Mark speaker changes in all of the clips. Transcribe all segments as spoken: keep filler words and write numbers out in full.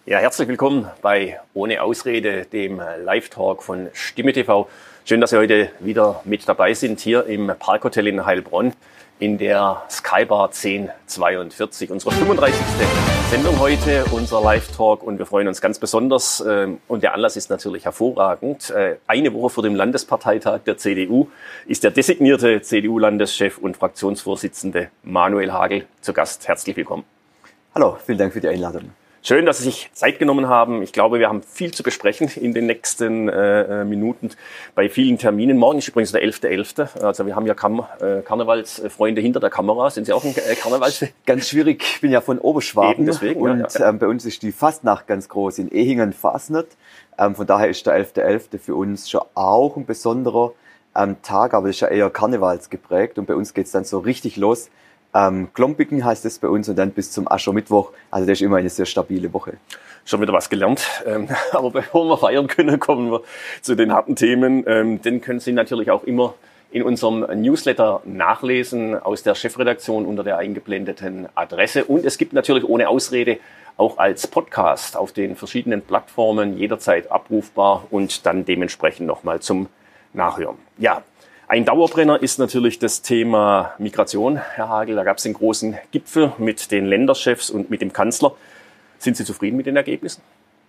Speaker 1: Ja, herzlich willkommen bei Ohne Ausrede, dem Live-Talk von Stimme T V. Schön, dass Sie heute wieder mit dabei sind, hier im Parkhotel in Heilbronn in der Skybar zehn zweiundvierzig. Unsere fünfunddreißigste Sendung heute, unser Live-Talk, und wir freuen uns ganz besonders. Und der Anlass ist natürlich hervorragend. Eine Woche vor dem Landesparteitag der C D U ist der designierte C D U-Landeschef und Fraktionsvorsitzende Manuel Hagel zu Gast. Herzlich willkommen.
Speaker 2: Hallo, vielen Dank für die Einladung.
Speaker 1: Schön, dass Sie sich Zeit genommen haben. Ich glaube, wir haben viel zu besprechen in den nächsten äh, Minuten bei vielen Terminen. Morgen ist übrigens der elfte elfte Also wir haben ja Kam äh, Karnevalsfreunde hinter der Kamera. Sind Sie auch ein äh, Karnevals?
Speaker 2: Ganz schwierig. Ich bin ja von Oberschwaben.
Speaker 1: Eben deswegen,
Speaker 2: und
Speaker 1: ja, ja.
Speaker 2: Ähm, bei uns ist die Fastnacht ganz groß in Ehingen-Fasnet. Ähm, von daher ist der elfte elfte für uns schon auch ein besonderer ähm, Tag, aber das ist ja eher karnevalsgeprägt. Und bei uns geht's dann so richtig los. Ähm, Glompigen heißt es bei uns und dann bis zum Aschermittwoch. Also das ist immer eine sehr stabile Woche.
Speaker 1: Schon wieder was gelernt. Ähm, aber bevor wir feiern können, kommen wir zu den harten Themen. Ähm, den können Sie natürlich auch immer in unserem Newsletter nachlesen aus der Chefredaktion unter der eingeblendeten Adresse. Und es gibt natürlich ohne Ausrede auch als Podcast auf den verschiedenen Plattformen jederzeit abrufbar und dann dementsprechend nochmal zum Nachhören. Ja. Ein Dauerbrenner ist natürlich das Thema Migration, Herr Hagel. Da gab es den großen Gipfel mit den Länderchefs und mit dem Kanzler. Sind Sie zufrieden mit den Ergebnissen?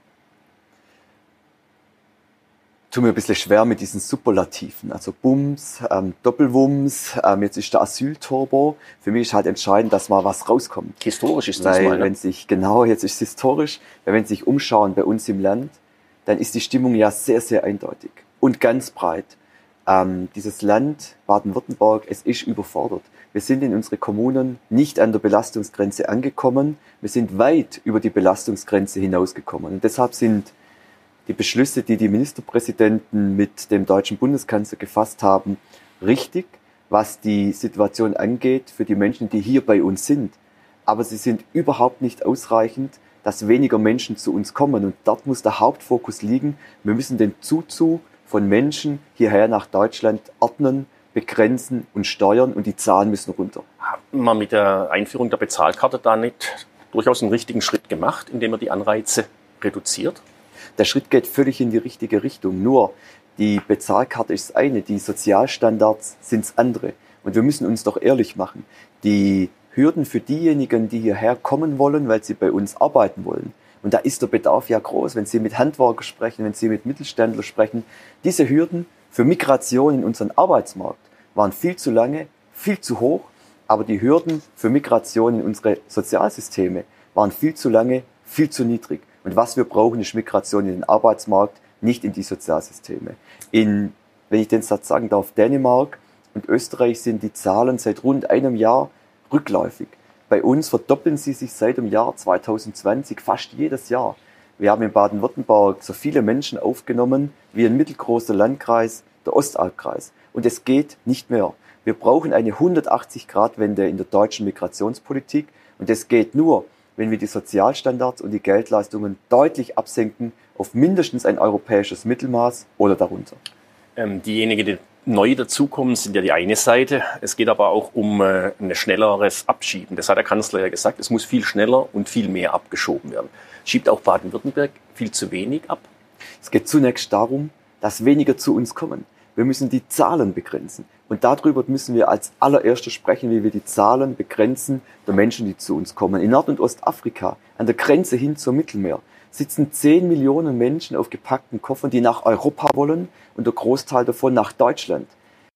Speaker 2: Tut mir ein bisschen schwer mit diesen Superlativen. Also Bums, ähm, Doppelwumms, ähm, jetzt ist der Asylturbo. Für mich ist halt entscheidend, dass mal was rauskommt.
Speaker 1: Historisch ist das
Speaker 2: Weil,
Speaker 1: mal, ne?
Speaker 2: wenn sich, genau, jetzt ist es historisch, weil wenn Sie sich umschauen bei uns im Land, dann ist die Stimmung ja sehr, sehr eindeutig und ganz breit. Ähm, dieses Land, Baden-Württemberg, es ist überfordert. Wir sind in unsere Kommunen nicht an der Belastungsgrenze angekommen. Wir sind weit über die Belastungsgrenze hinausgekommen. Und deshalb sind die Beschlüsse, die die Ministerpräsidenten mit dem deutschen Bundeskanzler gefasst haben, richtig, was die Situation angeht für die Menschen, die hier bei uns sind. Aber sie sind überhaupt nicht ausreichend, dass weniger Menschen zu uns kommen. Und dort muss der Hauptfokus liegen. Wir müssen den Zuzug von Menschen hierher nach Deutschland ordnen, begrenzen und steuern, und die Zahlen müssen runter.
Speaker 1: Hat man mit der Einführung der Bezahlkarte da nicht durchaus einen richtigen Schritt gemacht, indem man die Anreize reduziert?
Speaker 2: Der Schritt geht völlig in die richtige Richtung. Nur die Bezahlkarte ist das eine, die Sozialstandards sind das andere. Und wir müssen uns doch ehrlich machen. Die Hürden für diejenigen, die hierher kommen wollen, weil sie bei uns arbeiten wollen, und da ist der Bedarf ja groß, wenn Sie mit Handwerker sprechen, wenn Sie mit Mittelständlern sprechen. Diese Hürden für Migration in unseren Arbeitsmarkt waren viel zu lange, viel zu hoch. Aber die Hürden für Migration in unsere Sozialsysteme waren viel zu lange, viel zu niedrig. Und was wir brauchen, ist Migration in den Arbeitsmarkt, nicht in die Sozialsysteme. In, wenn ich den Satz sagen darf, Dänemark und Österreich sind die Zahlen seit rund einem Jahr rückläufig. Bei uns verdoppeln sie sich seit dem Jahr zweitausendzwanzig fast jedes Jahr. Wir haben in Baden-Württemberg so viele Menschen aufgenommen wie ein mittelgroßer Landkreis, der Ostalbkreis. Und es geht nicht mehr. Wir brauchen eine hundertachtzig Grad Wende in der deutschen Migrationspolitik. Und es geht nur, wenn wir die Sozialstandards und die Geldleistungen deutlich absenken auf mindestens ein europäisches Mittelmaß oder darunter.
Speaker 1: Ähm, diejenigen, die neu dazukommen, sind ja die eine Seite. Es geht aber auch um äh, ein schnelleres Abschieben. Das hat der Kanzler ja gesagt, es muss viel schneller und viel mehr abgeschoben werden. Schiebt auch Baden-Württemberg viel zu wenig ab?
Speaker 2: Es geht zunächst darum, dass weniger zu uns kommen. Wir müssen die Zahlen begrenzen. Und darüber müssen wir als allererstes sprechen, wie wir die Zahlen begrenzen der Menschen, die zu uns kommen. In Nord- und Ostafrika, an der Grenze hin zum Mittelmeer, sitzen zehn Millionen Menschen auf gepackten Koffern, die nach Europa wollen, und der Großteil davon nach Deutschland.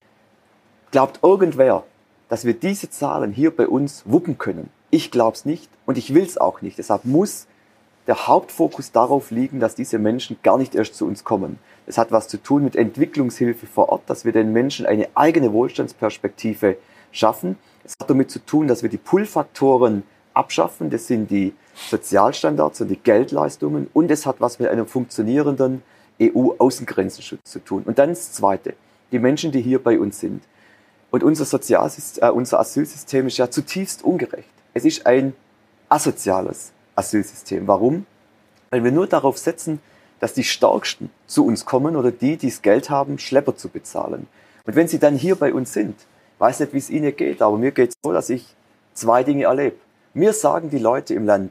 Speaker 2: Glaubt irgendwer, dass wir diese Zahlen hier bei uns wuppen können? Ich glaube es nicht und ich will es auch nicht. Deshalb muss der Hauptfokus darauf liegen, dass diese Menschen gar nicht erst zu uns kommen. Es hat was zu tun mit Entwicklungshilfe vor Ort, dass wir den Menschen eine eigene Wohlstandsperspektive schaffen. Es hat damit zu tun, dass wir die Pull-Faktoren abschaffen. Das sind die Sozialstandards und die Geldleistungen. Und es hat was mit einem funktionierenden E U-Außengrenzenschutz zu tun. Und dann das Zweite, die Menschen, die hier bei uns sind. Und unser Sozialsystem, äh, unser Asylsystem ist ja zutiefst ungerecht. Es ist ein asoziales Asylsystem. Warum? Weil wir nur darauf setzen, dass die Stärksten zu uns kommen oder die, die das Geld haben, Schlepper zu bezahlen. Und wenn sie dann hier bei uns sind, weiß nicht, wie es ihnen geht, aber mir geht es so, dass ich zwei Dinge erlebe. Mir sagen die Leute im Land,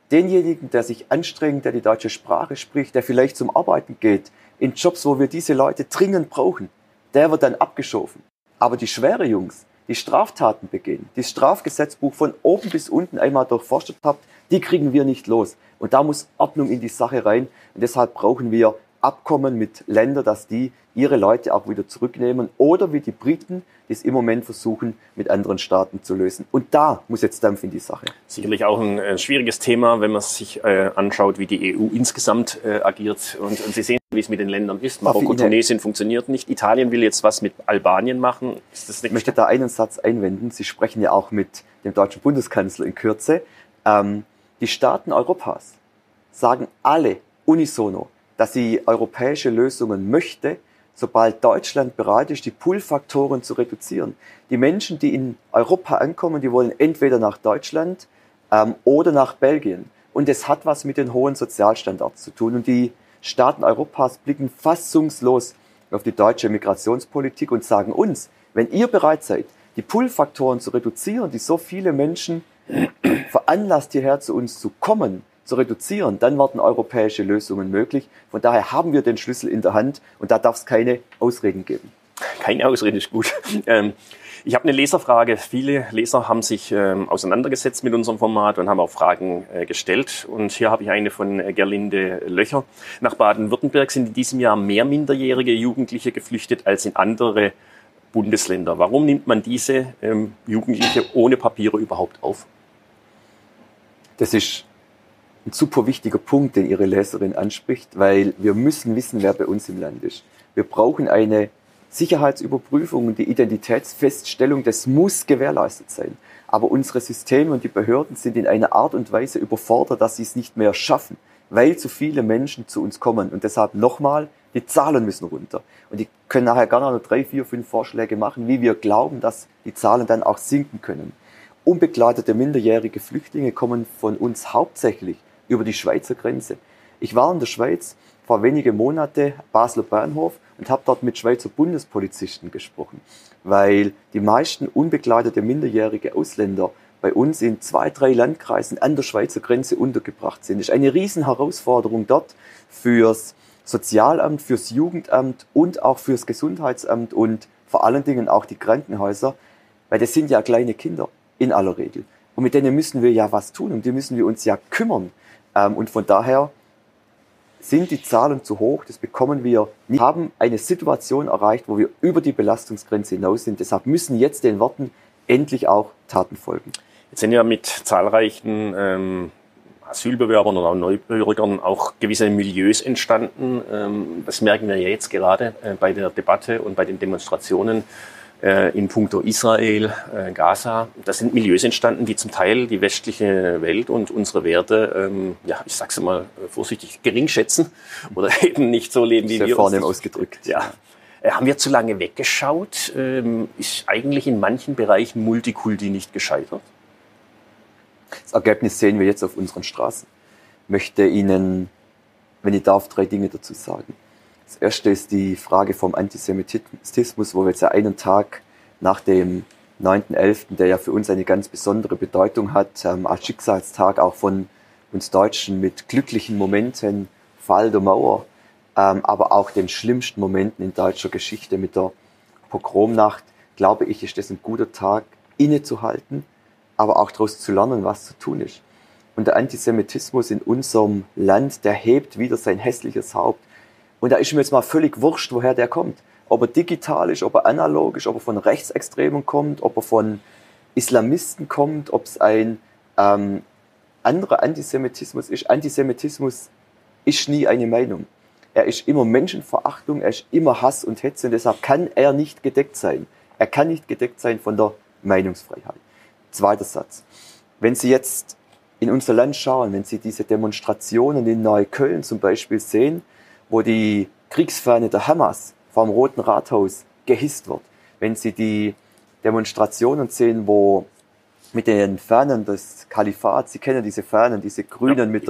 Speaker 2: denjenigen, der sich anstrengt, der die deutsche Sprache spricht, der vielleicht zum Arbeiten geht, in Jobs, wo wir diese Leute dringend brauchen, der wird dann abgeschoben. Aber die schwere Jungs, die Straftaten begehen, die das Strafgesetzbuch von oben bis unten einmal durchforstet habt, die kriegen wir nicht los. Und da muss Ordnung in die Sache rein. Und deshalb brauchen wir Abkommen mit Ländern, dass die ihre Leute auch wieder zurücknehmen. Oder wie die Briten, die es im Moment versuchen, mit anderen Staaten zu lösen. Und da muss jetzt Dampf in die Sache.
Speaker 1: Sicherlich auch ein äh, schwieriges Thema, wenn man sich äh, anschaut, wie die E U insgesamt äh, agiert. Und, und Sie sehen, wie es mit den Ländern ist. Marokko, Tunesien funktioniert nicht. Italien will jetzt was mit Albanien machen. Ist das nicht?
Speaker 2: Ich möchte da einen Satz einwenden. Sie sprechen ja auch mit dem deutschen Bundeskanzler in Kürze. Ähm, die Staaten Europas sagen alle unisono, dass sie europäische Lösungen möchte, sobald Deutschland bereit ist, die Pull-Faktoren zu reduzieren. Die Menschen, die in Europa ankommen, die wollen entweder nach Deutschland ähm, oder nach Belgien. Und es hat was mit den hohen Sozialstandards zu tun. Und die Staaten Europas blicken fassungslos auf die deutsche Migrationspolitik und sagen uns, wenn ihr bereit seid, die Pull-Faktoren zu reduzieren, die so viele Menschen veranlasst, hierher zu uns zu kommen, zu reduzieren, dann werden europäische Lösungen möglich. Von daher haben wir den Schlüssel in der Hand und da darf es keine Ausreden geben.
Speaker 1: Keine Ausrede ist gut. Ähm, ich habe eine Leserfrage. Viele Leser haben sich ähm, auseinandergesetzt mit unserem Format und haben auch Fragen äh, gestellt. Und hier habe ich eine von äh, Gerlinde Löcher. Nach Baden-Württemberg sind in diesem Jahr mehr minderjährige Jugendliche geflüchtet als in andere Bundesländer. Warum nimmt man diese ähm, Jugendliche ohne Papiere überhaupt auf?
Speaker 2: Das ist ein super wichtiger Punkt, den Ihre Leserin anspricht, weil wir müssen wissen, wer bei uns im Land ist. Wir brauchen eine Sicherheitsüberprüfung und die Identitätsfeststellung, das muss gewährleistet sein. Aber unsere Systeme und die Behörden sind in einer Art und Weise überfordert, dass sie es nicht mehr schaffen, weil zu viele Menschen zu uns kommen. Und deshalb nochmal, die Zahlen müssen runter. Und die können nachher gerne noch drei, vier, fünf Vorschläge machen, wie wir glauben, dass die Zahlen dann auch sinken können. Unbegleitete minderjährige Flüchtlinge kommen von uns hauptsächlich über die Schweizer Grenze. Ich war in der Schweiz vor wenige Monate, Basler Bahnhof, und habe dort mit Schweizer Bundespolizisten gesprochen, weil die meisten unbegleitete minderjährige Ausländer bei uns in zwei, drei Landkreisen an der Schweizer Grenze untergebracht sind. Das ist eine riesen Herausforderung dort fürs Sozialamt, fürs Jugendamt und auch fürs Gesundheitsamt und vor allen Dingen auch die Krankenhäuser, weil das sind ja kleine Kinder in aller Regel. Und mit denen müssen wir ja was tun, um die müssen wir uns ja kümmern. Und von daher sind die Zahlen zu hoch, das bekommen wir nicht. Wir haben eine Situation erreicht, wo wir über die Belastungsgrenze hinaus sind. Deshalb müssen jetzt den Worten endlich auch Taten folgen.
Speaker 1: Jetzt sind ja mit zahlreichen ähm, Asylbewerbern oder auch Neubürgern auch gewisse Milieus entstanden. Ähm, das merken wir ja jetzt gerade äh, bei der Debatte und bei den Demonstrationen äh, in puncto Israel, äh, Gaza. Das sind Milieus entstanden, die zum Teil die westliche Welt und unsere Werte, ähm, ja, ich sag's mal vorsichtig, gering schätzen oder eben nicht so leben, wie
Speaker 2: Sehr
Speaker 1: wir
Speaker 2: vornehm
Speaker 1: uns.
Speaker 2: ausgedrückt.
Speaker 1: Ja. Äh, haben wir zu lange weggeschaut? Ähm, ist eigentlich in manchen Bereichen Multikulti nicht gescheitert?
Speaker 2: Das Ergebnis sehen wir jetzt auf unseren Straßen. Ich möchte Ihnen, wenn ich darf, drei Dinge dazu sagen. Das erste ist die Frage vom Antisemitismus, wo wir jetzt ja einen Tag nach dem neunten elften, der ja für uns eine ganz besondere Bedeutung hat, ähm, als Schicksalstag auch von uns Deutschen mit glücklichen Momenten, Fall der Mauer, ähm, aber auch den schlimmsten Momenten in deutscher Geschichte mit der Pogromnacht, glaube ich, ist das ein guter Tag, innezuhalten, aber auch daraus zu lernen, was zu tun ist. Und der Antisemitismus in unserem Land, der hebt wieder sein hässliches Haupt. Und da ist mir jetzt mal völlig wurscht, woher der kommt. Ob er digital ist, ob er analog ist, ob er von Rechtsextremen kommt, ob er von Islamisten kommt, ob es ein ähm, anderer Antisemitismus ist. Antisemitismus ist nie eine Meinung. Er ist immer Menschenverachtung, er ist immer Hass und Hetze und deshalb kann er nicht gedeckt sein. Er kann nicht gedeckt sein von der Meinungsfreiheit. Zweiter Satz. Wenn Sie jetzt in unser Land schauen, wenn Sie diese Demonstrationen in Neukölln zum Beispiel sehen, wo die Kriegsfahne der Hamas vom Roten Rathaus gehisst wird, wenn Sie die Demonstrationen sehen, wo mit den Fahnen des Kalifats, Sie kennen diese Fahnen, diese grünen mit der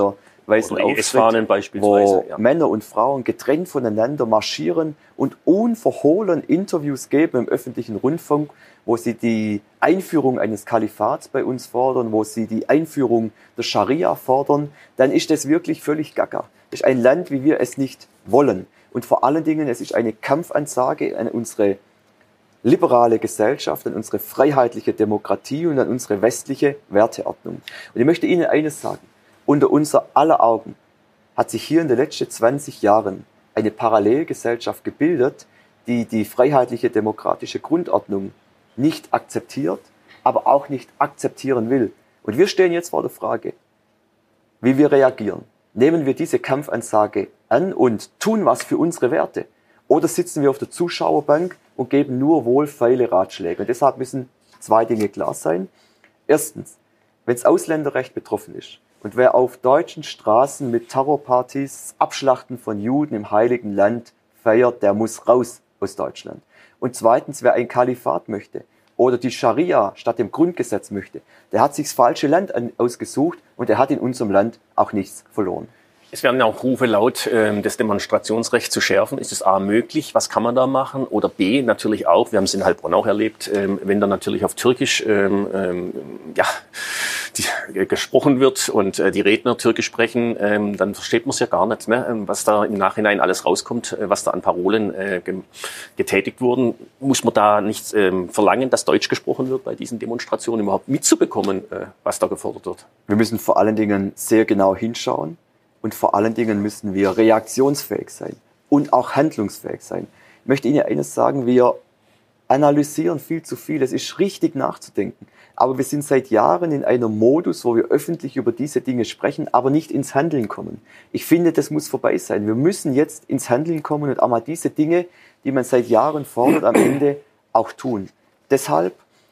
Speaker 2: weißen
Speaker 1: Aufschnitt,
Speaker 2: wo
Speaker 1: ja.
Speaker 2: Männer und Frauen getrennt voneinander marschieren und unverhohlen Interviews geben im öffentlichen Rundfunk, wo sie die Einführung eines Kalifats bei uns fordern, wo sie die Einführung der Scharia fordern, dann ist das wirklich völlig gaga. Das ist ein Land, wie wir es nicht wollen. Und vor allen Dingen, es ist eine Kampfansage an unsere liberale Gesellschaft, an unsere freiheitliche Demokratie und an unsere westliche Werteordnung. Und ich möchte Ihnen eines sagen. Unter unser aller Augen hat sich hier in den letzten zwanzig Jahren eine Parallelgesellschaft gebildet, die die freiheitliche demokratische Grundordnung nicht akzeptiert, aber auch nicht akzeptieren will. Und wir stehen jetzt vor der Frage, wie wir reagieren. Nehmen wir diese Kampfansage an und tun was für unsere Werte? Oder sitzen wir auf der Zuschauerbank und geben nur wohlfeile Ratschläge? Und deshalb müssen zwei Dinge klar sein. Erstens, wenn das Ausländerrecht betroffen ist und wer auf deutschen Straßen mit Terrorpartys Abschlachten von Juden im Heiligen Land feiert, der muss raus aus Deutschland. Und zweitens, wer ein Kalifat möchte oder die Scharia statt dem Grundgesetz möchte, der hat sich das falsche Land ausgesucht und er hat in unserem Land auch nichts verloren.
Speaker 1: Es werden auch Rufe laut, ähm, das Demonstrationsrecht zu schärfen. Ist es A möglich? Was kann man da machen? Oder B natürlich auch, wir haben es in Heilbronn auch erlebt, ähm, wenn dann natürlich auf Türkisch ähm, ähm, ja, die, äh, gesprochen wird und äh, die Redner Türkisch sprechen, ähm, dann versteht man es ja gar nicht mehr, ähm, was da im Nachhinein alles rauskommt, äh, was da an Parolen äh, ge- getätigt wurden. Muss man da nicht ähm, verlangen, dass Deutsch gesprochen wird bei diesen Demonstrationen, überhaupt mitzubekommen, äh, was da gefordert wird?
Speaker 2: Wir müssen vor allen Dingen sehr genau hinschauen. Und vor allen Dingen müssen wir reaktionsfähig sein und auch handlungsfähig sein. Ich möchte Ihnen eines sagen, wir analysieren viel zu viel. Es ist richtig nachzudenken. Aber wir sind seit Jahren in einem Modus, wo wir öffentlich über diese Dinge sprechen, aber nicht ins Handeln kommen. Ich finde, das muss vorbei sein. Wir müssen jetzt ins Handeln kommen und einmal diese Dinge, die man seit Jahren fordert, am Ende auch tun. Deshalb,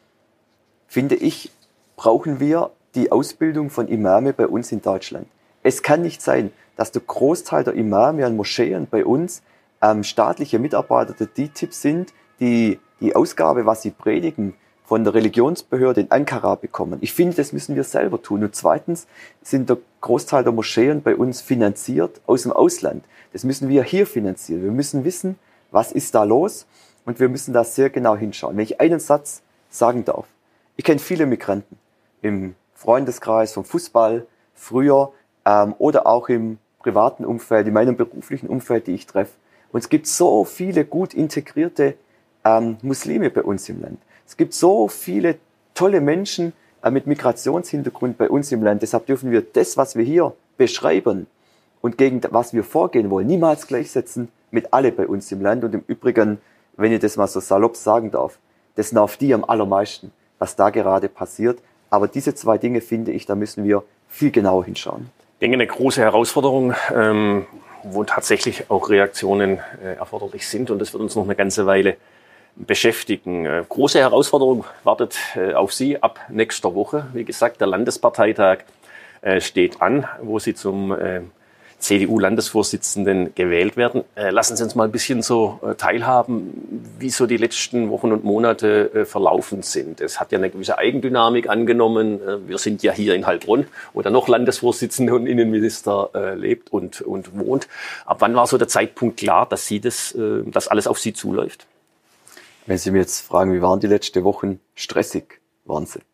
Speaker 2: finde ich, brauchen wir die Ausbildung von Imame bei uns in Deutschland. Es kann nicht sein, dass der Großteil der Imame an Moscheen bei uns ähm, staatliche Mitarbeiter der D I T I B sind, die die Ausgabe, was sie predigen, von der Religionsbehörde in Ankara bekommen. Ich finde, das müssen wir selber tun. Und zweitens sind der Großteil der Moscheen bei uns finanziert aus dem Ausland. Das müssen wir hier finanzieren. Wir müssen wissen, was ist da los und wir müssen da sehr genau hinschauen. Wenn ich einen Satz sagen darf. Ich kenne viele Migranten im Freundeskreis, vom Fußball, früher, Ähm, oder auch im privaten Umfeld, in meinem beruflichen Umfeld, die ich treffe. Und es gibt so viele gut integrierte ähm, Muslime bei uns im Land. Es gibt so viele tolle Menschen äh, mit Migrationshintergrund bei uns im Land. Deshalb dürfen wir das, was wir hier beschreiben und gegen was wir vorgehen wollen, niemals gleichsetzen mit alle bei uns im Land. Und im Übrigen, wenn ich das mal so salopp sagen darf, das nervt die am allermeisten, was da gerade passiert. Aber diese zwei Dinge, finde ich, da müssen wir viel genauer hinschauen.
Speaker 1: Ich denke, eine große Herausforderung, ähm, wo tatsächlich auch Reaktionen äh, erforderlich sind. Und das wird uns noch eine ganze Weile beschäftigen. Äh, große Herausforderung wartet äh, auf Sie ab nächster Woche. Wie gesagt, der Landesparteitag äh, steht an, wo Sie zum äh, C D U-Landesvorsitzenden gewählt werden. Äh, lassen Sie uns mal ein bisschen so äh, teilhaben, wie so die letzten Wochen und Monate äh, verlaufen sind. Es hat ja eine gewisse Eigendynamik angenommen. Äh, wir sind ja hier in Heilbronn, wo der noch Landesvorsitzende und Innenminister äh, lebt und, und wohnt. Ab wann war so der Zeitpunkt klar, dass Sie das, äh, dass alles auf Sie zuläuft?
Speaker 2: Wenn Sie mir jetzt fragen, wie waren die letzten Wochen? Stressig waren sie.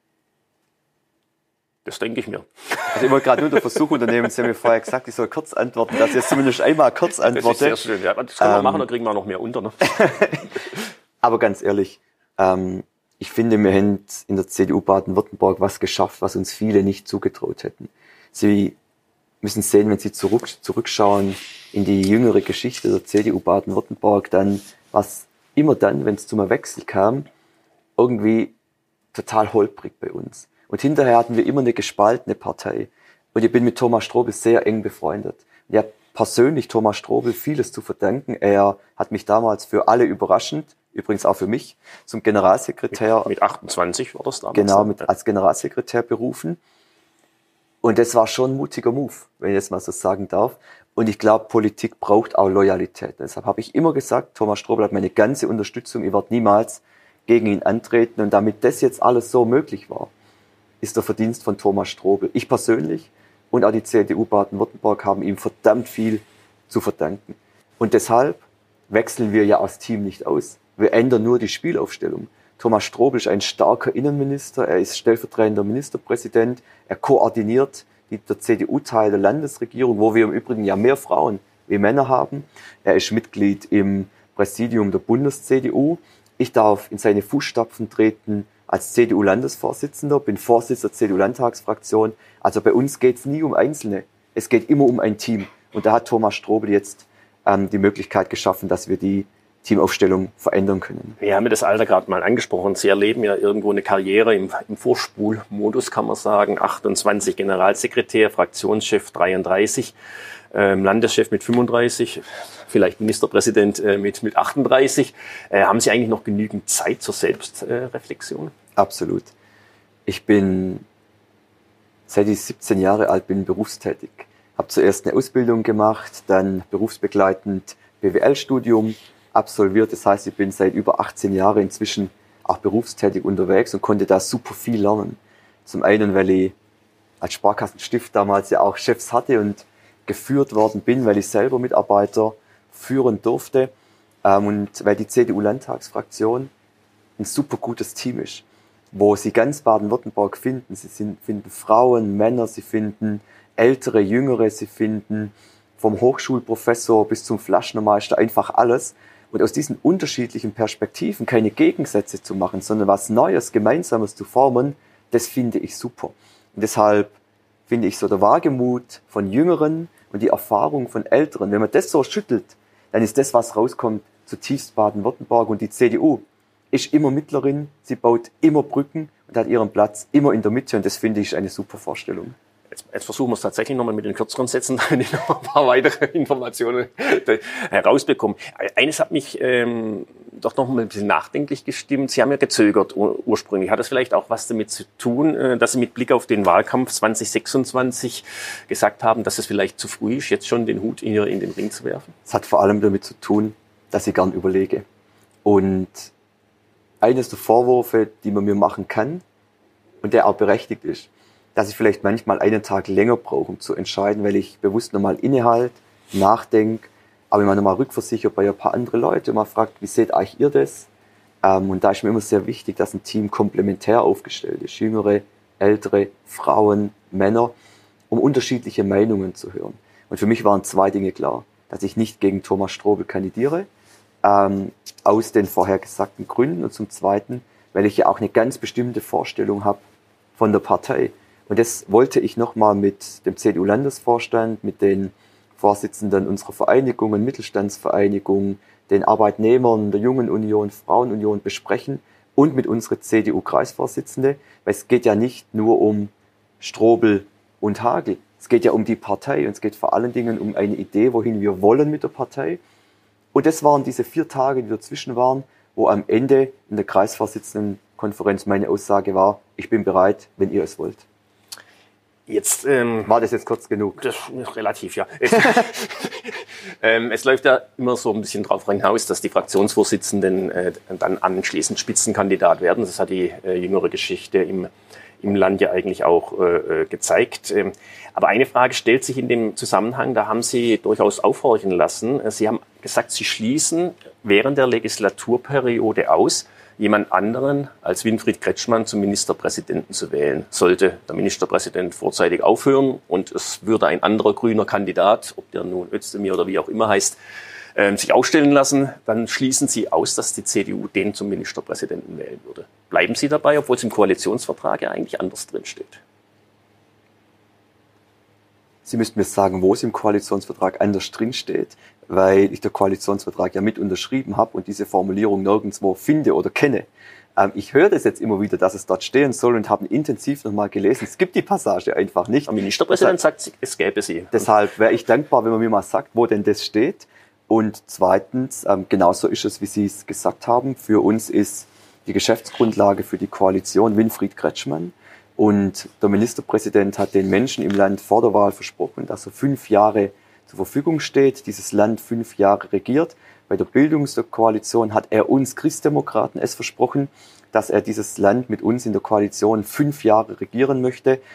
Speaker 1: Das denke ich mir.
Speaker 2: Also ich wollte gerade nur den Versuch unternehmen, Sie haben mir vorher gesagt, ich soll kurz antworten, dass ich jetzt zumindest einmal kurz antworte.
Speaker 1: Das ist sehr schön, ja. Das können wir ähm, machen, dann kriegen wir noch mehr unter. Ne?
Speaker 2: Aber ganz ehrlich, ähm, ich finde, wir haben in der C D U Baden-Württemberg was geschafft, was uns viele nicht zugetraut hätten. Sie müssen sehen, wenn Sie zurück, zurückschauen in die jüngere Geschichte der C D U Baden-Württemberg, dann was immer dann, wenn es zum Wechsel kam, irgendwie total holprig bei uns. Und hinterher hatten wir immer eine gespaltene Partei. Und ich bin mit Thomas Strobel sehr eng befreundet. Ich habe persönlich Thomas Strobel vieles zu verdanken. Er hat mich damals für alle überraschend, übrigens auch für mich, zum Generalsekretär.
Speaker 1: Mit, mit achtundzwanzig war das damals.
Speaker 2: Genau, mit, als Generalsekretär berufen. Und das war schon ein mutiger Move, wenn ich jetzt mal so sagen darf. Und ich glaube, Politik braucht auch Loyalität. Deshalb habe ich immer gesagt, Thomas Strobel hat meine ganze Unterstützung. Ich werde niemals gegen ihn antreten. Und damit das jetzt alles so möglich war, ist der Verdienst von Thomas Strobel. Ich persönlich und auch die C D U Baden-Württemberg haben ihm verdammt viel zu verdanken. Und deshalb wechseln wir ja als Team nicht aus. Wir ändern nur die Spielaufstellung. Thomas Strobl ist ein starker Innenminister, er ist stellvertretender Ministerpräsident, er koordiniert die, der C D U-Teil der Landesregierung, wo wir im Übrigen ja mehr Frauen wie Männer haben. Er ist Mitglied im Präsidium der Bundes-C D U. Ich darf in seine Fußstapfen treten als C D U-Landesvorsitzender, bin Vorsitzender der C D U-Landtagsfraktion. Also bei uns geht es nie um Einzelne, es geht immer um ein Team. Und da hat Thomas Strobl jetzt ähm, die Möglichkeit geschaffen, dass wir die Teamaufstellung verändern können.
Speaker 1: Wir haben das Alter gerade mal angesprochen. Sie erleben ja irgendwo eine Karriere im, im Vorspulmodus, kann man sagen. achtundzwanzig Generalsekretär, Fraktionschef dreiunddreißig, ähm, Landeschef mit fünfunddreißig, vielleicht Ministerpräsident äh, mit, mit achtunddreißig. Äh, haben Sie eigentlich noch genügend Zeit zur Selbstreflexion? Äh,
Speaker 2: Absolut. Ich bin, seit ich siebzehn Jahre alt bin, berufstätig. Habe zuerst eine Ausbildung gemacht, dann berufsbegleitend B W L-Studium absolviert. Das heißt, ich bin seit über achtzehn Jahren inzwischen auch berufstätig unterwegs und konnte da super viel lernen. Zum einen, weil ich als Sparkassenstift damals ja auch Chefs hatte und geführt worden bin, weil ich selber Mitarbeiter führen durfte ähm, und weil die C D U-Landtagsfraktion ein super gutes Team ist, wo Sie ganz Baden-Württemberg finden. Sie sind, finden Frauen, Männer, Sie finden Ältere, Jüngere, Sie finden vom Hochschulprofessor bis zum Flaschnermeister einfach alles. Und aus diesen unterschiedlichen Perspektiven keine Gegensätze zu machen, sondern was Neues, Gemeinsames zu formen, das finde ich super. Und deshalb finde ich so der Wagemut von Jüngeren und die Erfahrung von Älteren, wenn man das so schüttelt, dann ist das, was rauskommt, zutiefst Baden-Württemberg. Und die C D U ist immer Mittlerin, sie baut immer Brücken und hat ihren Platz immer in der Mitte. Und das finde ich eine super Vorstellung.
Speaker 1: Jetzt, jetzt versuchen wir es tatsächlich nochmal mit den kürzeren Sätzen, damit ich noch ein paar weitere Informationen herausbekomme. Eines hat mich ähm, doch noch mal ein bisschen nachdenklich gestimmt. Sie haben ja gezögert ur ursprünglich. Hat das vielleicht auch was damit zu tun, äh, dass Sie mit Blick auf den Wahlkampf zwanzig sechsundzwanzig gesagt haben, dass es vielleicht zu früh ist, jetzt schon den Hut in, in den Ring zu werfen?
Speaker 2: Es hat vor allem damit zu tun, dass ich gern überlege. Und eines der Vorwürfe, die man mir machen kann und der auch berechtigt ist, dass ich vielleicht manchmal einen Tag länger brauche, um zu entscheiden, weil ich bewusst nochmal innehalte, nachdenke, aber immer nochmal rückversichere bei ein paar andere Leute und mal fragt, wie seht eigentlich ihr das? Ähm, und da ist mir immer sehr wichtig, dass ein Team komplementär aufgestellt ist. Jüngere, ältere, Frauen, Männer, um unterschiedliche Meinungen zu hören. Und für mich waren zwei Dinge klar, dass ich nicht gegen Thomas Strobl kandidiere, ähm, aus den vorher gesagten Gründen, und zum Zweiten, weil ich ja auch eine ganz bestimmte Vorstellung habe von der Partei. Und das wollte ich nochmal mit dem C D U-Landesvorstand, mit den Vorsitzenden unserer Vereinigungen, Mittelstandsvereinigungen, den Arbeitnehmern der Jungen Union, Frauenunion besprechen und mit unserer C D U-Kreisvorsitzende, weil es geht ja nicht nur um Strobl und Hagel, es geht ja um die Partei und es geht vor allen Dingen um eine Idee, wohin wir wollen mit der Partei. Und das waren diese vier Tage, die dazwischen waren, wo am Ende in der Kreisvorsitzendenkonferenz meine Aussage war, ich bin bereit, wenn ihr es wollt.
Speaker 1: Jetzt, ähm,
Speaker 2: war das jetzt kurz genug?
Speaker 1: Das ist relativ, ja. Es, ähm, es läuft ja immer so ein bisschen darauf hinaus, dass die Fraktionsvorsitzenden äh, dann anschließend Spitzenkandidat werden. Das hat die äh, jüngere Geschichte im, im Land ja eigentlich auch äh, gezeigt. Ähm, aber eine Frage stellt sich in dem Zusammenhang, da haben Sie durchaus aufhorchen lassen. Sie haben gesagt, Sie schließen während der Legislaturperiode aus, jemand anderen als Winfried Kretschmann zum Ministerpräsidenten zu wählen. Sollte der Ministerpräsident vorzeitig aufhören und es würde ein anderer grüner Kandidat, ob der nun Özdemir oder wie auch immer heißt, äh, sich aufstellen lassen, dann schließen Sie aus, dass die C D U den zum Ministerpräsidenten wählen würde. Bleiben Sie dabei, obwohl es im Koalitionsvertrag ja eigentlich anders drin steht?
Speaker 2: Sie müssten mir sagen, wo es im Koalitionsvertrag anders drin steht, weil ich den Koalitionsvertrag ja mit unterschrieben habe und diese Formulierung nirgendwo finde oder kenne. Ähm, ich höre das jetzt immer wieder, dass es dort stehen soll und habe intensiv nochmal gelesen. Es gibt die Passage einfach nicht.
Speaker 1: Der Ministerpräsident deshalb, sagt, es gäbe sie.
Speaker 2: Deshalb wäre ich dankbar, wenn man mir mal sagt, wo denn das steht. Und zweitens, ähm, genauso ist es, wie Sie es gesagt haben. Für uns ist die Geschäftsgrundlage für die Koalition Winfried Kretschmann. Und der Ministerpräsident hat den Menschen im Land vor der Wahl versprochen, dass er fünf Jahre zur Verfügung steht, dieses Land fünf Jahre regiert. Bei der Bildungskoalition hat er uns Christdemokraten es versprochen, dass er dieses Land mit uns in der Koalition fünf Jahre regieren möchte.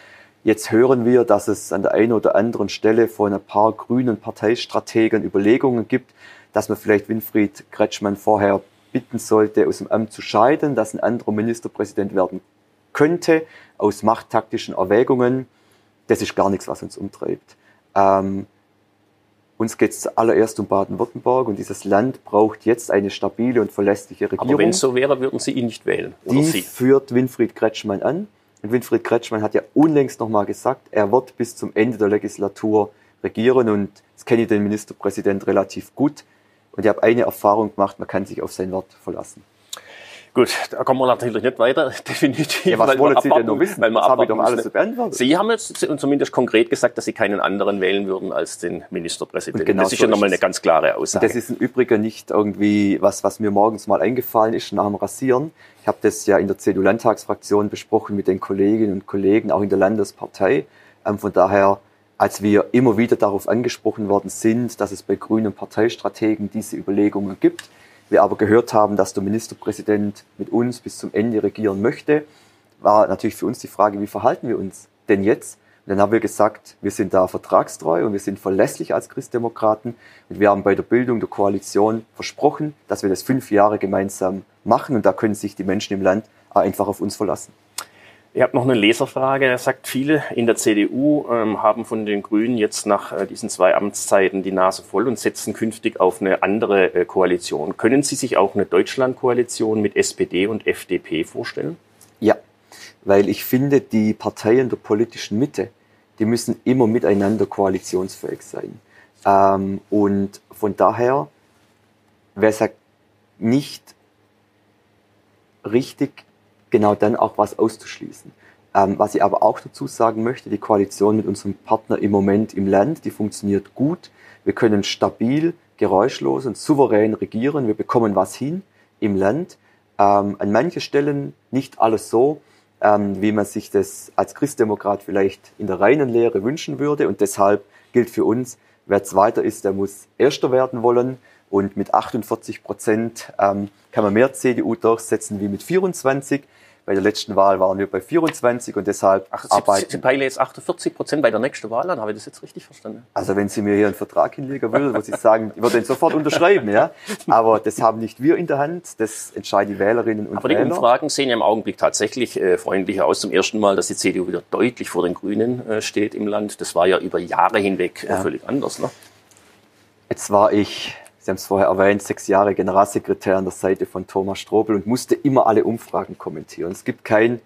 Speaker 2: Jetzt hören wir, dass es an der einen oder anderen Stelle von ein paar grünen Parteistrategen Überlegungen gibt, dass man vielleicht Winfried Kretschmann vorher bitten sollte, aus dem Amt zu scheiden, dass ein anderer Ministerpräsident werden könnte, aus machttaktischen Erwägungen. Das ist gar nichts, was uns umtreibt. Ähm, uns geht es zuallererst um Baden-Württemberg und dieses Land braucht jetzt eine stabile und verlässliche Regierung.
Speaker 1: Aber wenn es so wäre, würden Sie ihn nicht wählen? Oder
Speaker 2: Die
Speaker 1: Sie?
Speaker 2: führt Winfried Kretschmann an. Und Winfried Kretschmann hat ja unlängst nochmal gesagt, er wird bis zum Ende der Legislatur regieren und das kenne ich den Ministerpräsident relativ gut. Und ich habe eine Erfahrung gemacht, man kann sich auf sein Wort verlassen.
Speaker 1: Gut, da kommen wir natürlich nicht weiter, definitiv.
Speaker 2: Ja, was wollen Sie denn noch wissen?
Speaker 1: Weil wir
Speaker 2: das habe ich doch
Speaker 1: abwarten
Speaker 2: alles
Speaker 1: müssen.
Speaker 2: beantwortet.
Speaker 1: Sie haben jetzt zumindest konkret gesagt, dass Sie keinen anderen wählen würden als den Ministerpräsidenten.
Speaker 2: Genau
Speaker 1: das ist
Speaker 2: so
Speaker 1: ja nochmal
Speaker 2: ist
Speaker 1: eine
Speaker 2: es.
Speaker 1: ganz klare Aussage.
Speaker 2: Das ist im Übrigen nicht irgendwie was, was mir morgens mal eingefallen ist nach dem Rasieren. Ich habe das ja in der C D U-Landtagsfraktion besprochen mit den Kolleginnen und Kollegen, auch in der Landespartei. Ähm, von daher, als wir immer wieder darauf angesprochen worden sind, dass es bei grünen Parteistrategen diese Überlegungen gibt, wir aber gehört haben, dass der Ministerpräsident mit uns bis zum Ende regieren möchte, war natürlich für uns die Frage, wie verhalten wir uns denn jetzt? Und dann haben wir gesagt, wir sind da vertragstreu und wir sind verlässlich als Christdemokraten. Und wir haben bei der Bildung der Koalition versprochen, dass wir das fünf Jahre gemeinsam machen. Und da können sich die Menschen im Land einfach auf uns verlassen.
Speaker 1: Ich habe noch eine Leserfrage. Er sagt, viele in der C D U ähm, haben von den Grünen jetzt nach äh, diesen zwei Amtszeiten die Nase voll und setzen künftig auf eine andere äh, Koalition. Können Sie sich auch eine Deutschlandkoalition mit S P D und F D P vorstellen?
Speaker 2: Ja, weil ich finde, die Parteien der politischen Mitte, die müssen immer miteinander koalitionsfähig sein. Ähm, und von daher wäre es ja nicht richtig, genau dann auch was auszuschließen. Ähm, was ich aber auch dazu sagen möchte, die Koalition mit unserem Partner im Moment im Land, die funktioniert gut. Wir können stabil, geräuschlos und souverän regieren. Wir bekommen was hin im Land. Ähm, an manchen Stellen nicht alles so, ähm, wie man sich das als Christdemokrat vielleicht in der reinen Lehre wünschen würde. Und deshalb gilt für uns, wer Zweiter ist, der muss Erster werden wollen. Und mit achtundvierzig Prozent ähm, kann man mehr C D U durchsetzen wie mit vierundzwanzig. Bei der letzten Wahl waren wir bei vierundzwanzig und deshalb
Speaker 1: Ach, Sie,
Speaker 2: arbeiten...
Speaker 1: Sie peilen jetzt achtundvierzig Prozent bei der nächsten Wahl an. Habe ich das jetzt richtig verstanden?
Speaker 2: Also wenn Sie mir hier einen Vertrag hinlegen würden, würde ich sagen, ich würde den sofort unterschreiben, ja. Aber das haben nicht wir in der Hand, das entscheiden die Wählerinnen und
Speaker 1: Aber die
Speaker 2: Wähler.
Speaker 1: Umfragen sehen ja im Augenblick tatsächlich äh, freundlicher aus. Zum ersten Mal, dass die C D U wieder deutlich vor den Grünen äh, steht im Land. Das war ja über Jahre hinweg äh,
Speaker 2: Ja.
Speaker 1: völlig anders, ne?
Speaker 2: Jetzt war ich, Sie haben es vorher erwähnt, sechs Jahre Generalsekretär an der Seite von Thomas Strobel und musste immer alle Umfragen kommentieren. Es gibt kein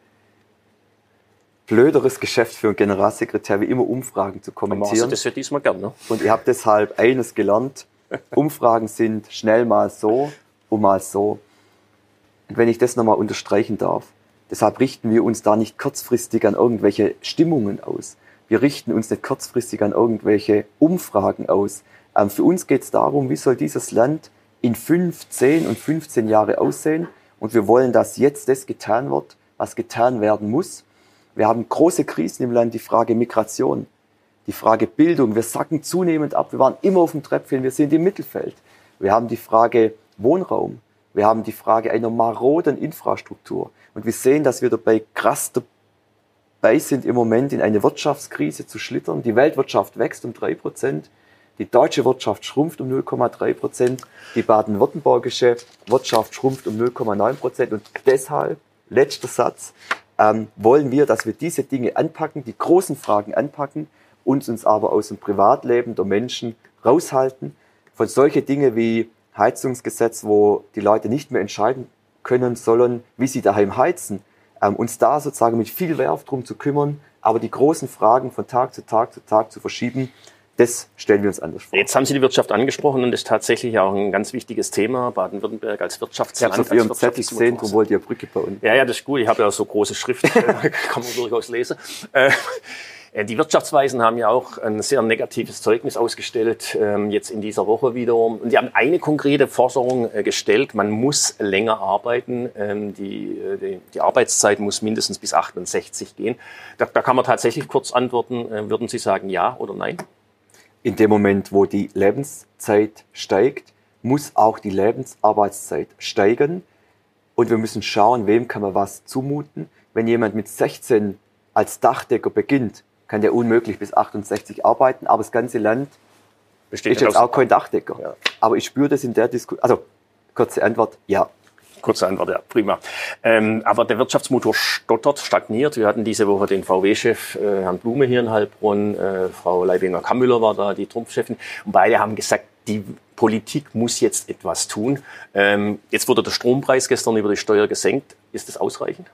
Speaker 2: blöderes Geschäft für einen Generalsekretär, wie immer Umfragen zu
Speaker 1: Aber machen Sie
Speaker 2: kommentieren.
Speaker 1: das ja diesmal gern, ne?
Speaker 2: Und ich habe deshalb eines gelernt, Umfragen sind schnell mal so und mal so. Und wenn ich das nochmal unterstreichen darf, deshalb richten wir uns da nicht kurzfristig an irgendwelche Stimmungen aus. Wir richten uns nicht kurzfristig an irgendwelche Umfragen aus. Ähm, für uns geht es darum, wie soll dieses Land in fünf, zehn und fünfzehn Jahre aussehen. Und wir wollen, dass jetzt das getan wird, was getan werden muss. Wir haben große Krisen im Land, die Frage Migration, die Frage Bildung. Wir sacken zunehmend ab. Wir waren immer auf dem Treppchen, wir sind im Mittelfeld. Wir haben die Frage Wohnraum. Wir haben die Frage einer maroden Infrastruktur. Und wir sehen, dass wir dabei krass dabei sind, im Moment in eine Wirtschaftskrise zu schlittern. Die Weltwirtschaft wächst um drei Prozent. Die deutsche Wirtschaft schrumpft um null Komma drei Prozent. Die baden-württembergische Wirtschaft schrumpft um null Komma neun Prozent. Und deshalb, letzter Satz, ähm, wollen wir, dass wir diese Dinge anpacken, die großen Fragen anpacken, uns uns aber aus dem Privatleben der Menschen raushalten. Von solche Dinge wie Heizungsgesetz, wo die Leute nicht mehr entscheiden können sollen, wie sie daheim heizen, ähm, uns da sozusagen mit viel Werf drum zu kümmern, aber die großen Fragen von Tag zu Tag zu Tag zu verschieben, das stellen wir uns anders vor.
Speaker 1: Jetzt haben Sie die Wirtschaft angesprochen und das ist tatsächlich auch ein ganz wichtiges Thema. Baden-Württemberg als Wirtschaftsland.
Speaker 2: Ich habe es auf Ihrem Zettel gesehen, darum wollte ich eine Brücke bauen.
Speaker 1: Ja, ja, das ist gut. Ich habe ja so große Schrift, kann man durchaus lesen. Äh, Die Wirtschaftsweisen haben ja auch ein sehr negatives Zeugnis ausgestellt, ähm, jetzt in dieser Woche wiederum. Und die haben eine konkrete Forderung äh, gestellt, man muss länger arbeiten, ähm, die, die, die Arbeitszeit muss mindestens bis achtundsechzig gehen. Da, da kann man tatsächlich kurz antworten, äh, würden Sie sagen ja oder nein?
Speaker 2: In dem Moment, wo die Lebenszeit steigt, muss auch die Lebensarbeitszeit steigen. Und wir müssen schauen, wem kann man was zumuten. Wenn jemand mit sechzehn als Dachdecker beginnt, kann der unmöglich bis achtundsechzig arbeiten, aber das ganze Land
Speaker 1: Besteht
Speaker 2: ist jetzt auch kein Dachdecker.
Speaker 1: Ja.
Speaker 2: Aber ich spüre das in der Diskussion. Also, kurze Antwort, ja.
Speaker 1: Kurze Antwort, ja, prima. Ähm, aber der Wirtschaftsmotor stottert, stagniert. Wir hatten diese Woche den V W-Chef äh, Herrn Blume hier in Heilbronn, äh, Frau Leibinger-Kammüller war da, die Trumpfchefin. Und beide haben gesagt, die Politik muss jetzt etwas tun. Ähm, jetzt wurde der Strompreis gestern über die Steuer gesenkt. Ist das ausreichend?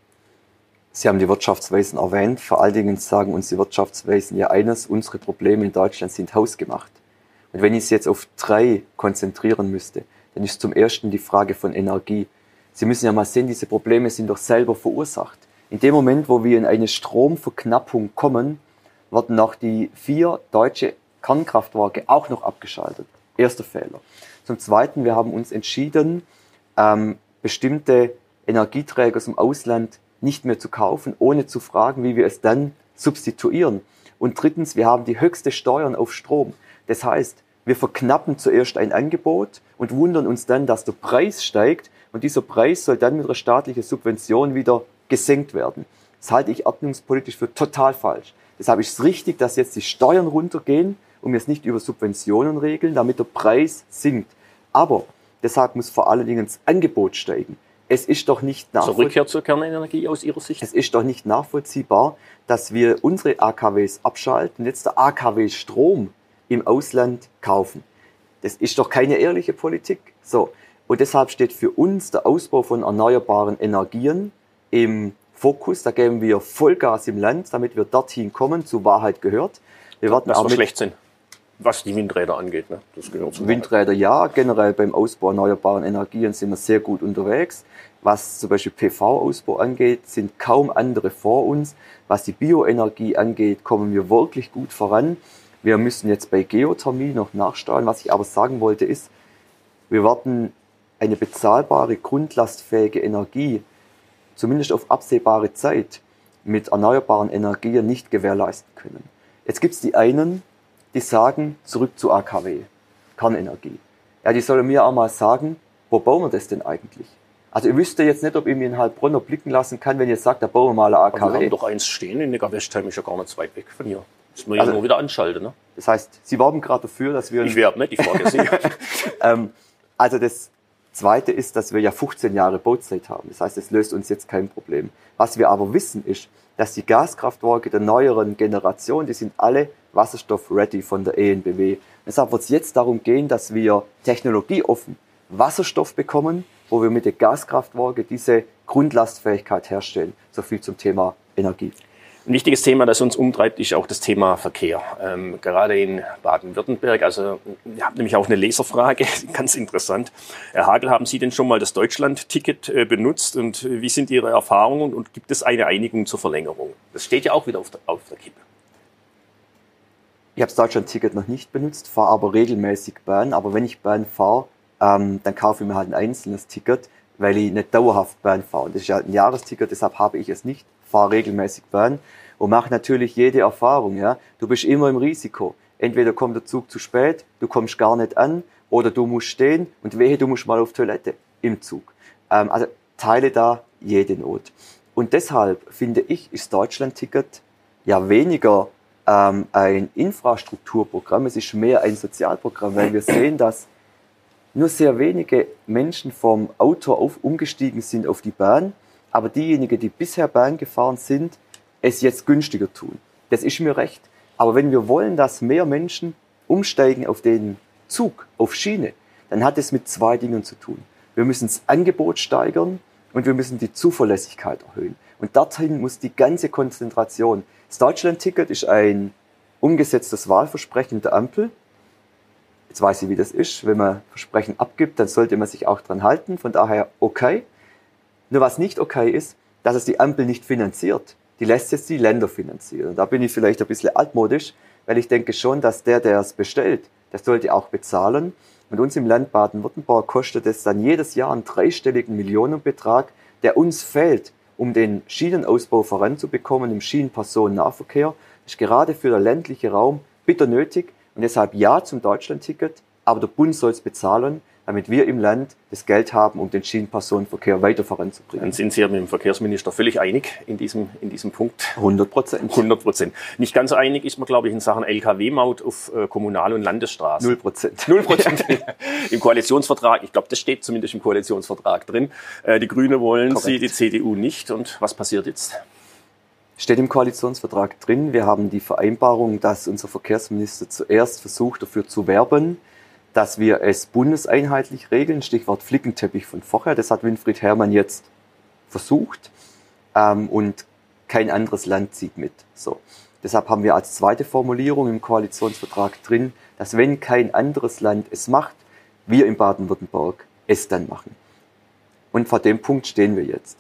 Speaker 2: Sie haben die Wirtschaftsweisen erwähnt. Vor allen Dingen sagen uns die Wirtschaftsweisen ja eines, unsere Probleme in Deutschland sind hausgemacht. Und wenn ich es jetzt auf drei konzentrieren müsste, dann ist zum Ersten die Frage von Energie. Sie müssen ja mal sehen, diese Probleme sind doch selber verursacht. In dem Moment, wo wir in eine Stromverknappung kommen, werden auch die vier deutsche Kernkraftwerke auch noch abgeschaltet. Erster Fehler. Zum Zweiten, wir haben uns entschieden, ähm, bestimmte Energieträger aus dem Ausland nicht mehr zu kaufen, ohne zu fragen, wie wir es dann substituieren. Und drittens, wir haben die höchste Steuern auf Strom. Das heißt, wir verknappen zuerst ein Angebot und wundern uns dann, dass der Preis steigt. Und dieser Preis soll dann mit einer staatlichen Subvention wieder gesenkt werden. Das halte ich ordnungspolitisch für total falsch. Deshalb ist es richtig, dass jetzt die Steuern runtergehen und wir es nicht über Subventionen regeln, damit der Preis sinkt. Aber deshalb muss vor allen Dingen das Angebot steigen. Es ist doch nicht
Speaker 1: nachvollziehbar. Zur Rückkehr zur Kernenergie aus Ihrer Sicht?
Speaker 2: Es ist doch nicht nachvollziehbar, dass wir unsere A K Ws abschalten und jetzt der A K W Strom im Ausland kaufen. Das ist doch keine ehrliche Politik. So. Und deshalb steht für uns der Ausbau von erneuerbaren Energien im Fokus. Da geben wir Vollgas im Land, damit wir dorthin kommen, zu Wahrheit gehört. Wir werden
Speaker 1: was
Speaker 2: auch
Speaker 1: wir
Speaker 2: mit
Speaker 1: schlecht sind, was die Windräder angeht. Ne? Das gehört zum
Speaker 2: Windräder ja, generell beim Ausbau erneuerbaren Energien sind wir sehr gut unterwegs. Was zum Beispiel P V-Ausbau angeht, sind kaum andere vor uns. Was die Bioenergie angeht, kommen wir wirklich gut voran. Wir müssen jetzt bei Geothermie noch nachsteuern. Was ich aber sagen wollte ist, wir werden eine bezahlbare, grundlastfähige Energie, zumindest auf absehbare Zeit, mit erneuerbaren Energien nicht gewährleisten können. Jetzt gibt es die einen, die sagen, zurück zu A K W, Kernenergie. Ja, die sollen mir auch mal sagen, wo bauen wir das denn eigentlich? Also ich wüsste jetzt nicht, ob ich mir in Heilbronn blicken lassen kann, wenn ihr sagt, da bauen wir mal eine A K W.
Speaker 1: Aber wir haben doch eins stehen, in Neckar-Westheim ist ja gar nicht so weit weg von hier. Das müssen wir also, ja nur wieder anschalten. Ne?
Speaker 2: Das heißt, Sie werben gerade dafür, dass wir...
Speaker 1: Ich werbe nicht, ich frage Sie.
Speaker 2: ähm, also das Zweite ist, dass wir ja fünfzehn Jahre Bauzeit haben. Das heißt, es löst uns jetzt kein Problem. Was wir aber wissen ist, dass die Gaskraftwerke der neueren Generation, die sind alle wasserstoff-ready von der E N B W. Deshalb wird es jetzt darum gehen, dass wir technologieoffen Wasserstoff bekommen, wo wir mit den Gaskraftwerken diese Grundlastfähigkeit herstellen. So viel zum Thema Energie.
Speaker 1: Ein wichtiges Thema, das uns umtreibt, ist auch das Thema Verkehr. Ähm, gerade in Baden-Württemberg. Also, ihr habt nämlich auch eine Leserfrage, ganz interessant. Herr Hagel, haben Sie denn schon mal das Deutschland-Ticket äh, benutzt und äh, wie sind Ihre Erfahrungen und gibt es eine Einigung zur Verlängerung? Das steht ja auch wieder auf der, auf der Kippe.
Speaker 2: Ich habe das Deutschland-Ticket noch nicht benutzt, fahre aber regelmäßig Bahn. Aber wenn ich Bahn fahre, ähm, dann kaufe ich mir halt ein einzelnes Ticket, weil ich nicht dauerhaft Bahn fahre. Das ist ja halt ein Jahresticket, deshalb habe ich es nicht. Fahre regelmäßig Bahn und mache natürlich jede Erfahrung. Ja. Du bist immer im Risiko. Entweder kommt der Zug zu spät, du kommst gar nicht an, oder du musst stehen und wehe, du musst mal auf Toilette im Zug. Ähm, also teile da jede Not. Und deshalb finde ich, ist Deutschland-Ticket ja weniger ähm, ein Infrastrukturprogramm, es ist mehr ein Sozialprogramm, weil wir sehen, dass nur sehr wenige Menschen vom Auto auf, umgestiegen sind auf die Bahn, aber diejenigen, die bisher Bahn gefahren sind, es jetzt günstiger tun. Das ist mir recht. Aber wenn wir wollen, dass mehr Menschen umsteigen auf den Zug, auf Schiene, dann hat es mit zwei Dingen zu tun. Wir müssen das Angebot steigern und wir müssen die Zuverlässigkeit erhöhen. Und dorthin muss die ganze Konzentration. Das Deutschland-Ticket ist ein umgesetztes Wahlversprechen der Ampel. Jetzt weiß ich, wie das ist. Wenn man Versprechen abgibt, dann sollte man sich auch dran halten. Von daher okay. Nur was nicht okay ist, dass es die Ampel nicht finanziert. Die lässt jetzt die Länder finanzieren. Und da bin ich vielleicht ein bisschen altmodisch, weil ich denke schon, dass der, der es bestellt, der sollte auch bezahlen. Und uns im Land Baden-Württemberg kostet es dann jedes Jahr einen dreistelligen Millionenbetrag, der uns fehlt, um den Schienenausbau voranzubekommen im Schienenpersonennahverkehr. Das ist gerade für den ländlichen Raum bitter nötig. Und deshalb ja zum Deutschland-Ticket, aber der Bund soll es bezahlen, damit wir im Land das Geld haben, um den Schienenpersonenverkehr weiter voranzubringen.
Speaker 1: Dann sind Sie ja mit dem Verkehrsminister völlig einig in diesem, in diesem Punkt.
Speaker 2: hundert Prozent.
Speaker 1: hundert Prozent. Nicht ganz so einig ist man, glaube ich, in Sachen L K W-Maut auf äh, Kommunal- und Landesstraßen.
Speaker 2: null Prozent.
Speaker 1: null Prozent. Im Koalitionsvertrag, ich glaube, das steht zumindest im Koalitionsvertrag drin. Äh, die Grünen wollen
Speaker 2: Korrekt.
Speaker 1: sie, die C D U nicht. Und was passiert jetzt?
Speaker 2: Steht im Koalitionsvertrag drin. Wir haben die Vereinbarung, dass unser Verkehrsminister zuerst versucht, dafür zu werben, dass wir es bundeseinheitlich regeln. Stichwort Flickenteppich von vorher. Das hat Winfried Herrmann jetzt versucht. Ähm, und kein anderes Land zieht mit. So. Deshalb haben wir als zweite Formulierung im Koalitionsvertrag drin, dass wenn kein anderes Land es macht, wir in Baden-Württemberg es dann machen. Und vor dem Punkt stehen wir jetzt.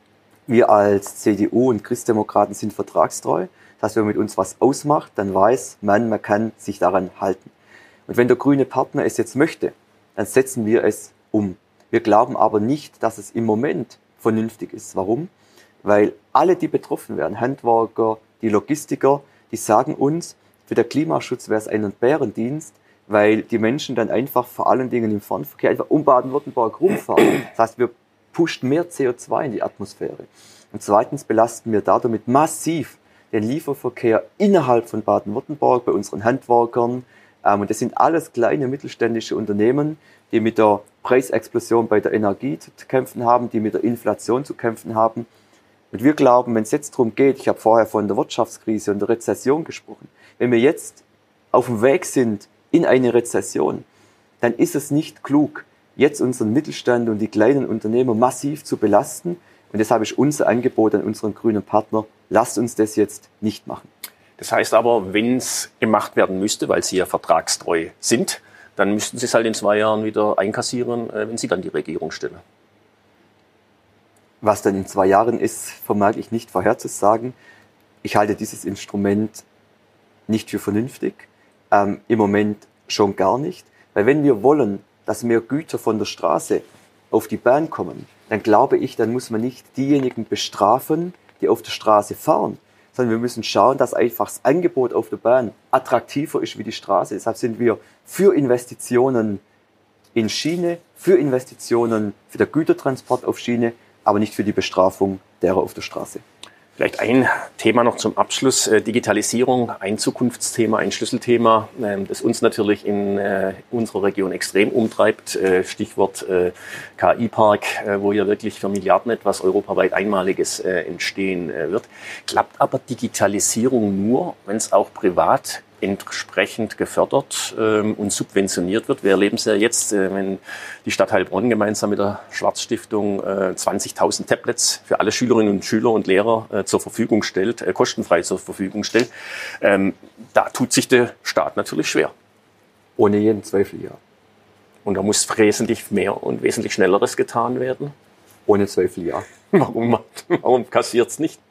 Speaker 2: Wir als C D U und Christdemokraten sind vertragstreu. Das heißt, wenn man mit uns was ausmacht, dann weiß man, man kann sich daran halten. Und wenn der grüne Partner es jetzt möchte, dann setzen wir es um. Wir glauben aber nicht, dass es im Moment vernünftig ist. Warum? Weil alle, die betroffen werden, Handwerker, die Logistiker, die sagen uns, für den Klimaschutz wäre es ein Bärendienst, weil die Menschen dann einfach vor allen Dingen im Fernverkehr einfach um Baden-Württemberg rumfahren. Das heißt, wir pushen mehr C O zwei in die Atmosphäre. Und zweitens belasten wir damit massiv den Lieferverkehr innerhalb von Baden-Württemberg bei unseren Handwerkern. Und das sind alles kleine mittelständische Unternehmen, die mit der Preisexplosion bei der Energie zu kämpfen haben, die mit der Inflation zu kämpfen haben. Und wir glauben, wenn es jetzt darum geht, ich habe vorher von der Wirtschaftskrise und der Rezession gesprochen, wenn wir jetzt auf dem Weg sind in eine Rezession, dann ist es nicht klug, jetzt unseren Mittelstand und die kleinen Unternehmer massiv zu belasten. Und deshalb ist unser Angebot an unseren grünen Partner, lasst uns das jetzt nicht machen.
Speaker 1: Das heißt aber, wenn es gemacht werden müsste, weil Sie ja vertragstreu sind, dann müssten Sie es halt in zwei Jahren wieder einkassieren, wenn Sie dann die Regierung stellen.
Speaker 2: Was dann in zwei Jahren ist, vermag ich nicht vorherzusagen. Ich halte dieses Instrument nicht für vernünftig. Ähm, im Moment schon gar nicht. Weil wenn wir wollen, dass mehr Güter von der Straße auf die Bahn kommen, dann glaube ich, dann muss man nicht diejenigen bestrafen, die auf der Straße fahren, sondern wir müssen schauen, dass einfach das Angebot auf der Bahn attraktiver ist wie die Straße. Deshalb sind wir für Investitionen in Schiene, für Investitionen für den Gütertransport auf Schiene, aber nicht für die Bestrafung derer auf der Straße.
Speaker 1: Vielleicht ein Thema noch zum Abschluss. Digitalisierung, ein Zukunftsthema, ein Schlüsselthema, das uns natürlich in unserer Region extrem umtreibt. Stichwort K I-Park, wo ja wirklich für Milliarden etwas europaweit Einmaliges entstehen wird. Klappt aber Digitalisierung nur, wenn es auch privat entsprechend gefördert ähm, und subventioniert wird. Wir erleben es ja jetzt, äh, wenn die Stadt Heilbronn gemeinsam mit der Schwarzstiftung äh, zwanzigtausend Tablets für alle Schülerinnen und Schüler und Lehrer äh, zur Verfügung stellt, äh, kostenfrei zur Verfügung stellt. Ähm, da tut sich der Staat natürlich schwer.
Speaker 2: Ohne jeden Zweifel, ja.
Speaker 1: Und da muss wesentlich mehr und wesentlich Schnelleres getan werden.
Speaker 2: Ohne Zweifel, ja.
Speaker 1: Warum, warum kassiert es nicht?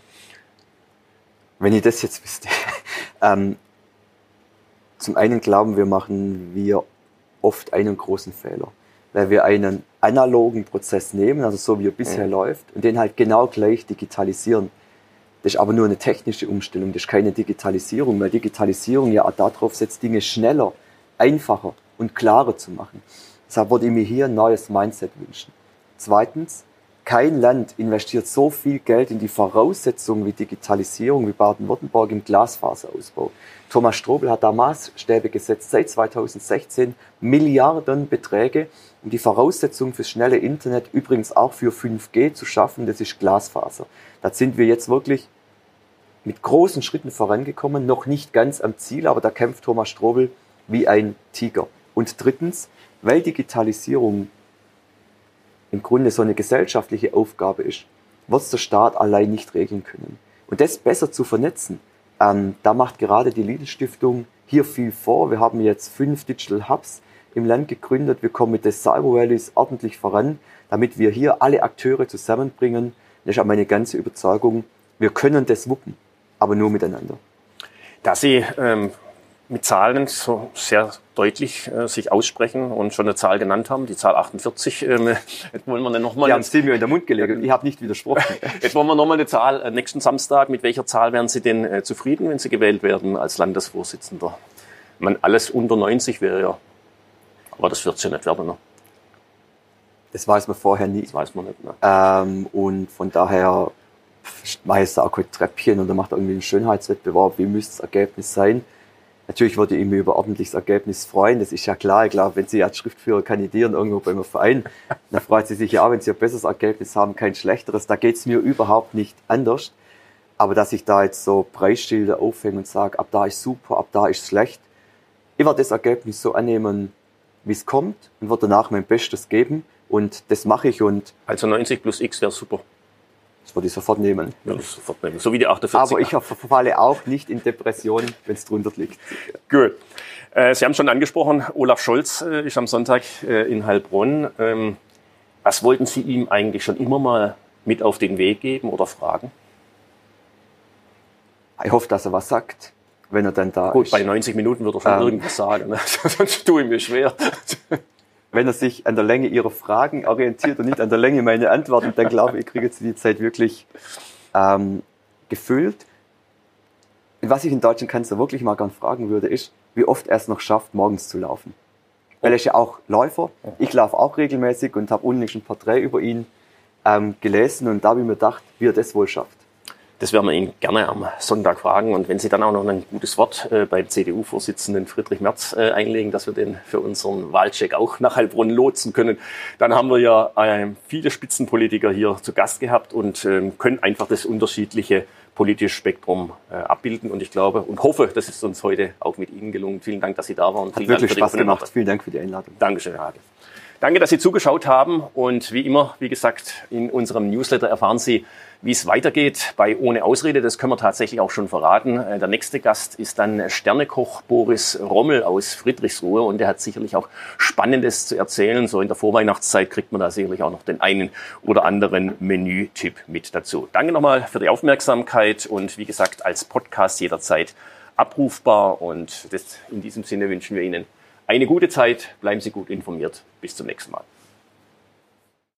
Speaker 2: Wenn ich das jetzt wüsste. ähm, Zum einen glauben wir, machen wir oft einen großen Fehler, weil wir einen analogen Prozess nehmen, also so wie er bisher mhm. läuft, und den halt genau gleich digitalisieren. Das ist aber nur eine technische Umstellung, das ist keine Digitalisierung, weil Digitalisierung ja auch darauf setzt, Dinge schneller, einfacher und klarer zu machen. Deshalb würde ich mir hier ein neues Mindset wünschen. Zweitens, kein Land investiert so viel Geld in die Voraussetzungen wie Digitalisierung wie Baden-Württemberg im Glasfaserausbau. Thomas Strobel hat da Maßstäbe gesetzt, seit zweitausendsechzehn Milliardenbeträge, um die Voraussetzungen fürs schnelle Internet, übrigens auch für fünf G zu schaffen, das ist Glasfaser. Da sind wir jetzt wirklich mit großen Schritten vorangekommen, noch nicht ganz am Ziel, aber da kämpft Thomas Strobel wie ein Tiger. Und drittens, weil Digitalisierung im Grunde so eine gesellschaftliche Aufgabe ist, wird es der Staat allein nicht regeln können. Und das besser zu vernetzen, ähm, da macht gerade die Lidl-Stiftung hier viel vor. Wir haben jetzt fünf Digital Hubs im Land gegründet. Wir kommen mit den Cyber Valleys ordentlich voran, damit wir hier alle Akteure zusammenbringen. Das ist auch meine ganze Überzeugung. Wir können das wuppen, aber nur miteinander.
Speaker 1: Da Sie ähm mit Zahlen so sehr deutlich äh, sich aussprechen und schon eine Zahl genannt haben, die Zahl achtundvierzig. Ähm, jetzt wollen wir dann noch mal.
Speaker 2: Die haben es mir in den Mund gelegt und ich habe nicht widersprochen.
Speaker 1: Jetzt wollen wir noch mal eine Zahl. Äh, nächsten Samstag, mit welcher Zahl wären Sie denn äh, zufrieden, wenn Sie gewählt werden als Landesvorsitzender? Man, alles unter neunzig wäre ja. Aber das wird es ja nicht werden, ne?
Speaker 2: Das weiß man vorher nie.
Speaker 1: Das weiß man nicht, ne?
Speaker 2: Ähm, und von daher schmeißt er auch kein Treppchen und er macht irgendwie einen Schönheitswettbewerb. Wie müsste das Ergebnis sein? Natürlich würde ich mich über ordentliches Ergebnis freuen, das ist ja klar. Ich glaube, wenn Sie als Schriftführer kandidieren irgendwo bei einem Verein, dann freut Sie sich ja auch, wenn Sie ein besseres Ergebnis haben, kein schlechteres. Da geht es mir überhaupt nicht anders. Aber dass ich da jetzt so Preisschilder aufhänge und sage, ab da ist super, ab da ist schlecht. Ich werde das Ergebnis so annehmen, wie es kommt und werde danach mein Bestes geben. Und das mache ich. Und
Speaker 1: also neunzig plus X wäre super.
Speaker 2: Das würde ich sofort nehmen.
Speaker 1: Ja, das sofort nehmen. So wie die achtundvierzig.
Speaker 2: Aber ich verfalle auch nicht in Depression, wenn es drunter liegt.
Speaker 1: Gut. Äh, Sie haben schon angesprochen, Olaf Scholz äh, ist am Sonntag äh, in Heilbronn. Ähm, was wollten Sie ihm eigentlich schon immer mal mit auf den Weg geben oder fragen?
Speaker 2: Ich hoffe, dass er was sagt, wenn er dann da
Speaker 1: Gut,
Speaker 2: ist.
Speaker 1: bei neunzig Minuten wird er schon
Speaker 2: Ähm.
Speaker 1: irgendwas sagen. Ne? Sonst tue ich mir schwer.
Speaker 2: Wenn er sich an der Länge Ihrer Fragen orientiert und nicht an der Länge meiner Antworten, dann glaube ich, kriege Sie die Zeit wirklich ähm, gefüllt. Und was ich in Deutschland Kanzler wirklich mal gern fragen würde, ist, wie oft er es noch schafft, morgens zu laufen. Weil er ist ja auch Läufer. Ich laufe auch regelmäßig und habe unlängst ein Porträt über ihn ähm, gelesen und da habe ich mir gedacht, wie er das wohl schafft.
Speaker 1: Das werden wir ihn gerne am Sonntag fragen. Und wenn Sie dann auch noch ein gutes Wort äh, beim C D U-Vorsitzenden Friedrich Merz äh, einlegen, dass wir den für unseren Wahlcheck auch nach Heilbronn lotsen können, dann haben wir ja äh, viele Spitzenpolitiker hier zu Gast gehabt und äh, können einfach das unterschiedliche politische Spektrum äh, abbilden. Und ich glaube und hoffe, das ist uns heute auch mit Ihnen gelungen. Vielen Dank, dass Sie da waren.
Speaker 2: Hat
Speaker 1: Vielen
Speaker 2: wirklich
Speaker 1: Dank für
Speaker 2: Spaß
Speaker 1: die
Speaker 2: gemacht.
Speaker 1: Worte.
Speaker 2: Vielen Dank für die Einladung.
Speaker 1: Dankeschön, Herr Hage. Danke, dass Sie zugeschaut haben und wie immer, wie gesagt, in unserem Newsletter erfahren Sie, wie es weitergeht bei Ohne Ausrede. Das können wir tatsächlich auch schon verraten. Der nächste Gast ist dann Sternekoch Boris Rommel aus Friedrichsruhe und der hat sicherlich auch Spannendes zu erzählen. So in der Vorweihnachtszeit kriegt man da sicherlich auch noch den einen oder anderen Menütipp mit dazu. Danke nochmal für die Aufmerksamkeit und wie gesagt, als Podcast jederzeit abrufbar und das, in diesem Sinne wünschen wir Ihnen eine gute Zeit. Bleiben Sie gut informiert. Bis zum nächsten Mal.